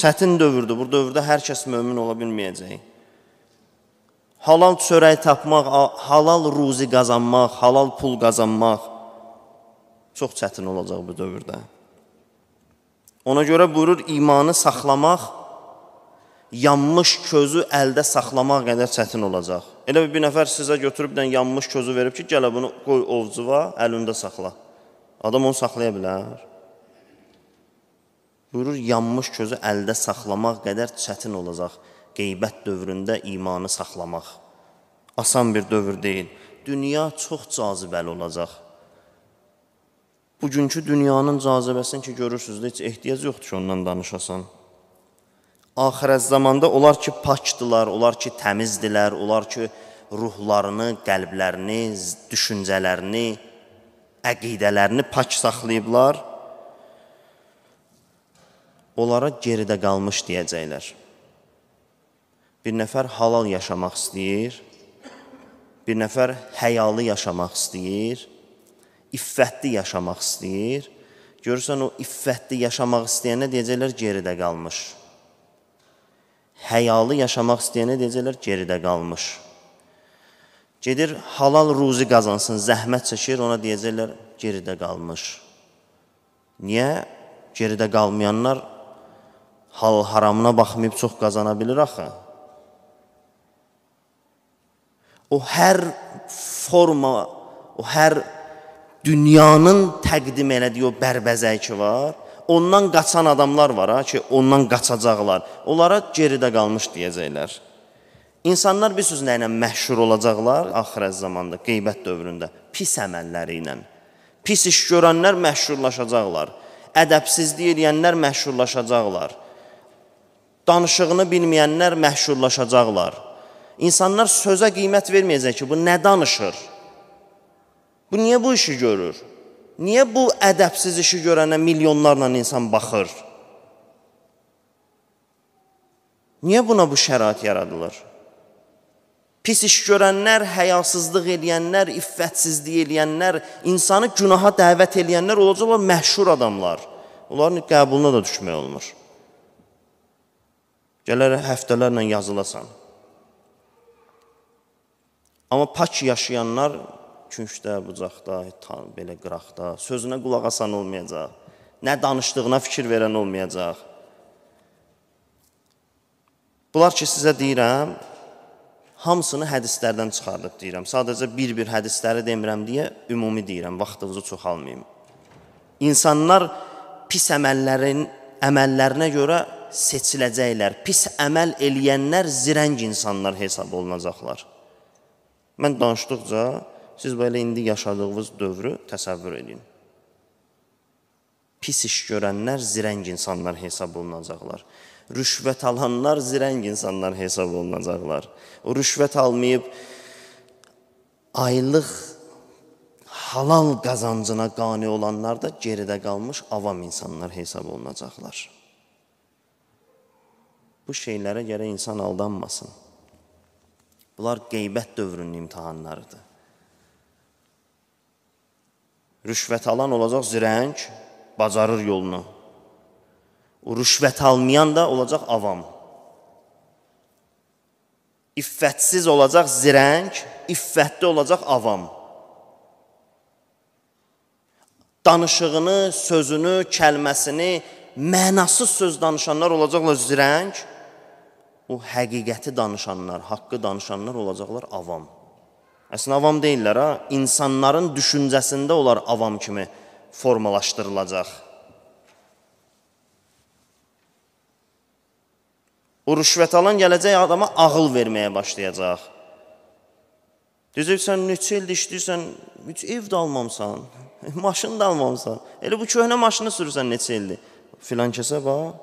çətin dövrdür. Bu dövrdə hər kəs mömin ola bilməyəcək. Halal çörək tapmaq, halal ruzi qazanmaq, halal pul qazanmaq çox çətin olacaq bu dövrdə. Ona görə buyurur, imanı saxlamaq, yanmış közü əldə saxlamaq qədər çətin olacaq. Elə bir nəfər sizə götürüb yanmış közü verib ki, gələ bunu qoy ovcuva, əlində saxla. Adam onu saxlaya bilər. Buyurur, yanmış közü əldə saxlamaq qədər çətin olacaq. Qeybət dövründə imanı saxlamaq. Asan bir dövr deyil. Dünya çox cazibəli olacaq. Bugünkü dünyanın cazibəsini ki, görürsünüz, heç ehtiyac yoxdur ki, ondan danışasan. Axirət zamanda onlar ki, pakdılar, onlar ki, təmizdilər, onlar ki, ruhlarını, qəlblərini, düşüncələrini, əqidələrini pak saxlayıblar. Onlara geridə qalmış deyəcəklər. Bir nəfər halal yaşamaq istəyir, bir nəfər həyalı yaşamaq istəyir, iffətli yaşamaq istəyir. Görürsən, o iffətli yaşamaq istəyənə deyəcəklər, geridə qalmış. Həyalı yaşamaq istəyənə deyəcəklər, geridə qalmış. Gedir, halal ruzi qazansın, zəhmət çəkir, ona deyəcəklər, geridə qalmış. Niyə? Geridə qalmayanlar halal haramına baxmayıb çox qazana bilir axı. O hər forma, o hər dünyanın təqdim elədiyi o bərbəzəyi ki var, ondan qaçan adamlar var ha, ki, ondan qaçacaqlar. Onlara geridə qalmış deyəcəklər. İnsanlar bir sözlə ilə məşhur olacaqlar axirət zamanda, qeybət dövründə, pis əməlləri ilə. Pis iş görənlər məşhurlaşacaqlar. Ədəbsizlik edənlər məşhurlaşacaqlar. Danışığını bilməyənlər məşhurlaşacaqlar. İnsanlar sözə qiymət verməyəcək ki, bu nə danışır? Bu niyə bu işi görür? Niyə bu ədəbsiz işi görənə milyonlarla insan baxır? Niyə buna bu şərait yaradılır? Pis iş görənlər, həyasızlıq eləyənlər, iffətsizlik eləyənlər, insanı günaha dəvət eləyənlər olacaqlar məşhur adamlar. Onların qəbuluna da düşmək olmur. Gələr həftələrlə yazılasan. Amma pak yaşayanlar küncdə, bucaqda, belə qıraqda, sözünə qulaq asan olmayacaq. Nə danışdığına fikir verən olmayacaq. Bunlar ki, sizə deyirəm, hamısını hədislərdən çıxardıb deyirəm. Sadəcə bir-bir hədisləri demirəm deyə ümumi deyirəm, vaxtınızı çoxalmayayım. İnsanlar pis əməllərinə görə seçiləcəklər. Pis əməl eləyənlər zirəng insanlar hesab olunacaqlar. Mən danışdıqca, siz belə indi yaşadığınız dövrü təsəvvür edin. Pis iş görənlər zirəng insanlar hesab olunacaqlar. Rüşvət alanlar zirəng insanlar hesab olunacaqlar. O rüşvət almayıb, aylıq halal qazancına qane olanlar da geridə qalmış avam insanlar hesab olunacaqlar. Bu şeylərə görə insan aldanmasın. Bunlar qeybət dövrünün imtihanlarıdır. Rüşvət alan olacaq zirəng, bacarır yolunu. O rüşvət almayan da olacaq avam. İffətsiz olacaq zirəng, iffətli olacaq avam. Danışığını, sözünü, kəlməsini, mənasız söz danışanlar olacaqlar zirəng. O həqiqəti danışanlar, haqqı danışanlar olacaqlar avam. Əslində avam deyirlər ha, insanların düşüncəsində onlar avam kimi formalaşdırılacaq. O rüşvət alan gələcək adama ağıl verməyə başlayacaq. Deyəcək, sən neçə ildə işləyirsən, heç ev də almamsan, maşın da almamsan. Elə bu köhnə maşını sürürsən neçə ildir. Filan kəsə bax.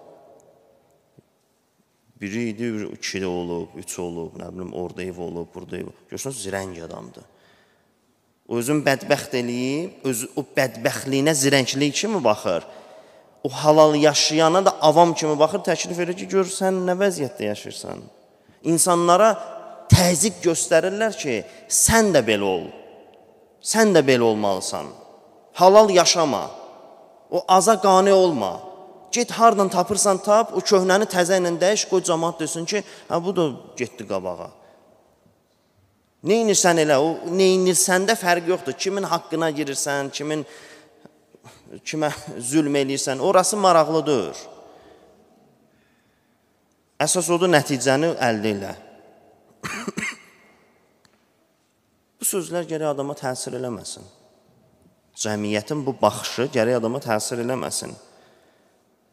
Biri idi, iki də olub, üç olub, nə bilim, orada ev olub, burada ev olub. Görürsünüz, zirəng adamdır. O özün bədbəxt eləyib, o bədbəxtliyinə zirənglik kimi baxır. O halal yaşayana da avam kimi baxır, təklif edir ki, gör, sən nə vəziyyətdə yaşayırsan. İnsanlara təzyiq göstərirlər ki, sən də belə ol, sən də belə olmalısan. Halal yaşama, o aza qane olma, get hardan tapırsan tap, o köhnəni təzə ilə dəyiş, qoy cəmaət desin ki, hə bu da getdi qabağa. Neynirsən elə, o neynirsəndə fərq yoxdur. Kimin haqqına girirsən, kimə zülm eləyirsən, orası maraqlıdır. Əsas odur nəticəni əldə elə. Bu sözlər gərək adama təsir eləməsin. Cəmiyyətin bu baxışı gərək adama təsir eləməsin.